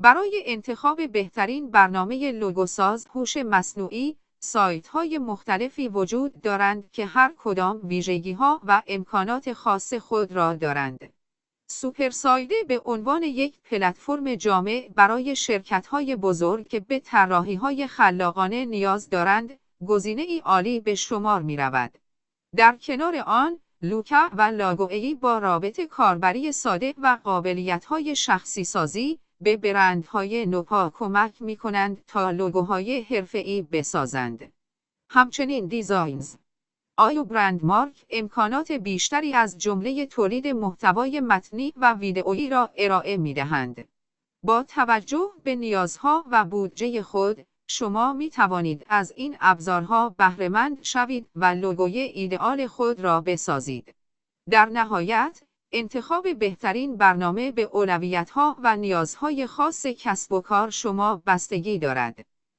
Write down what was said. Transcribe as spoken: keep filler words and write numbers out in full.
برای انتخاب بهترین برنامه لوگوساز هوش مصنوعی، سایت‌های مختلفی وجود دارند که هر کدام ویژگی‌ها و امکانات خاص خود را دارند. سوپرسایده به عنوان یک پلتفرم جامع برای شرکت‌های بزرگ که به طراحی‌های خلاقانه نیاز دارند، گزینه‌ای عالی به شمار می‌رود. در کنار آن، لوکا و لاگوئی با رابط کاربری ساده و قابلیت‌های شخصی‌سازی به برندهای نوپا کمک می‌کنند تا لوگوهای حرفه‌ای بسازند. همچنین دیزاینز آیو برند مارک امکانات بیشتری از جمله تولید محتوای متنی و ویدئویی را ارائه می‌دهند. با توجه به نیازها و بودجه خود، شما می توانید از این ابزارها بهره‌مند شوید و لوگوی ایدئال خود را بسازید. در نهایت، انتخاب بهترین برنامه به اولویت‌ها و نیازهای خاص کسب و کار شما بستگی دارد.